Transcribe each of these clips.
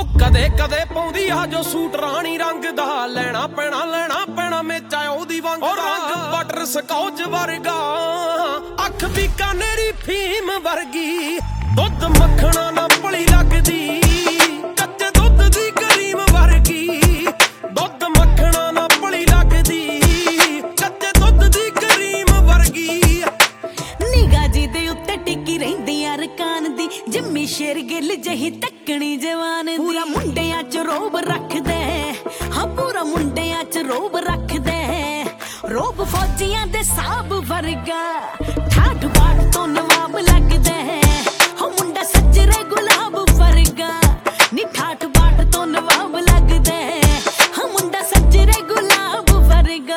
ਕਦੇ ਕਦੇ ਪਾਉਂਦੀ ਆ ਜੋ ਸੂਟ ਰਾਣੀ ਰੰਗ ਦਾ, ਲੈਣਾ ਪੈਣਾ ਮੇਚਾ ਉਹਦੀ ਵਾਂਗ ਦਾ। ਰੰਗ ਬਟਰ ਸਕੌਚ ਵਰਗਾ, ਅੱਖ ਬੀਕਾਨੇਰੀ ਫੀਮ ਵਰਗੀ, ਦੁੱਧ ਮੱਖਣਾ ਨਾ ਭਲੀ ਲੱਗਦੀ, ਕੱਚੇ ਦੁੱਧ ਦੀ ਕਰੀਮ ਵਰਗੀ, ਦੁੱਧ ਮੱਖਣਾ ਨਾ ਭਲੀ ਲੱਗਦੀ, ਕੱਚੇ ਦੁੱਧ ਦੀ ਕਰੀਮ ਵਰਗੀ। ਨਿਗਾਹ ਜੀ ਦੇ ਉੱਤੇ ਟਿੱਕੀ ਰਹਿੰਦੀ ਆ ਰਕਾਨ ਦੀ, ਜੰਮੀ ਸ਼ੇਰ ਗਿੱਲ ਜਹੀ ਤੱਕਣੀ ਜਵਾਨ ਦੀ। ਪੂਰਾ ਮੁੰਡਿਆਂ ਚ ਰੋਬ ਰੱਖਦੇ, ਹਾਂ ਪੂਰਾ ਮੁੰਡਿਆਂ ਚ ਰੋਬ ਰੱਖਦੇ, ਰੋਬ ਫੌਜੀਆਂ ਦੇ ਸਾਬ ਵਰਗਾ, ਠਾਠ ਬਾਠ ਤੋਂ ਨਵਾਬ ਲੱਗਦਾ, ਹਾਂ ਮੁੰਡਾ ਸੱਜਰੇ ਗੁਲਾਬ ਵਰਗਾ, ਨੀ ਠਾਠ ਬਾਠ ਤੋਂ ਨਵਾਬ ਲੱਗਦਾ, ਹਾਂ ਮੁੰਡਾ ਸੱਜਰੇ ਗੁਲਾਬ ਵਰਗਾ।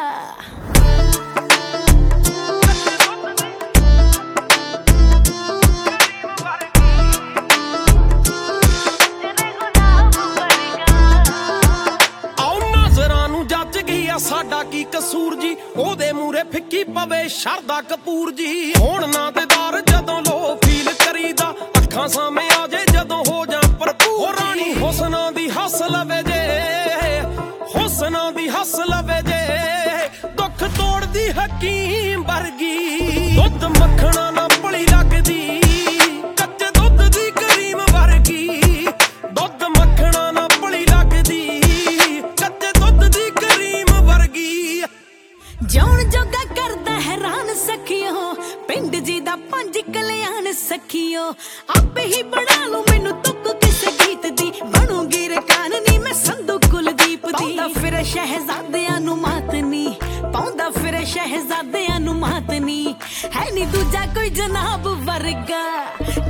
ਸਾਡਾ ਕੀ ਕਸੂਰ ਜੀ, ਉਹਦੇ ਮੂਰੇ ਫਿੱਕੀ ਪਵੇ ਸ਼ਰਦਾ ਕਪੂਰ ਜੀ। ਹੋਣ ਨਾ ਦੇਦਾਰ ਜਦੋਂ ਲੋ ਫੀਲ ਕਰੀਦਾ, ਅੱਖਾਂ ਸਾਹਮਣੇ ਆ ਜੇ ਜਦੋਂ ਹੋ ਜਾ ਭਰਪੂਰ। ਰਾਣੀ ਹੁਸਨਾਂ ਦੀ ਹੱਸ ਲਵੇ ਜੇ, ਹੁਸਨਾਂ ਦੀ ਹੱਸ ਲਵੇ ਜੇ, ਦੁੱਖ ਤੋੜਦੀ ਹਕੀਮ ਵਰਗੀ, ਦੁੱਧ ਮੱਖਣਾ ਨਾ ਭਲੀ ਲੱਗਦੀ, ਕੱਚੇ ਦੁੱਧ ਦੀ ਕਰੀਮ ਵਰਗੀ, ਦੁੱਧ ਮੱਖਣਾ ਨਾ ਭਲੀ ਲੱਗਦੀ, ਕੱਚੇ ਦੁੱਧ ਦੀ ਕਰੀਮ ਵਰਗੀ। ਜਾਣ ਜੋਗਾ ਕਰਦਾ ਹੈਰਾਨ ਸਖੀਓ, ਪਿੰਡ ਜੀ ਦਾ 5 ਕਲਿਆਣ ਸਖੀਓ। ਆਪੇ ਹੀ ਬਣਾ ਲੂ ਮੈਨੂੰ ਤੁਕ ਕਿਸੇ ਗੀਤ ਦੀ, ਬਣੂਗੀ ਰਕਾਨ ਨੀ ਮੈਂ ਸੰਧੂ ਕੁਲਦੀਪ ਦੀ। ਪਾਉਂਦਾ ਫਿਰ ਸ਼ਹਿਜ਼ਾਦਿਆਂ ਨੂੰ ਮਾਤ ਨੀ, ਪਾਉਂਦਾ ਫਿਰ ਸ਼ਹਿਜ਼ਾਦਿਆਂ ਨੂੰ ਮਾਤ ਨੀ, ਹੈ ਨੀ ਦੂਜਾ ਕੋਈ ਜਨਾਬ ਵਰਗਾ,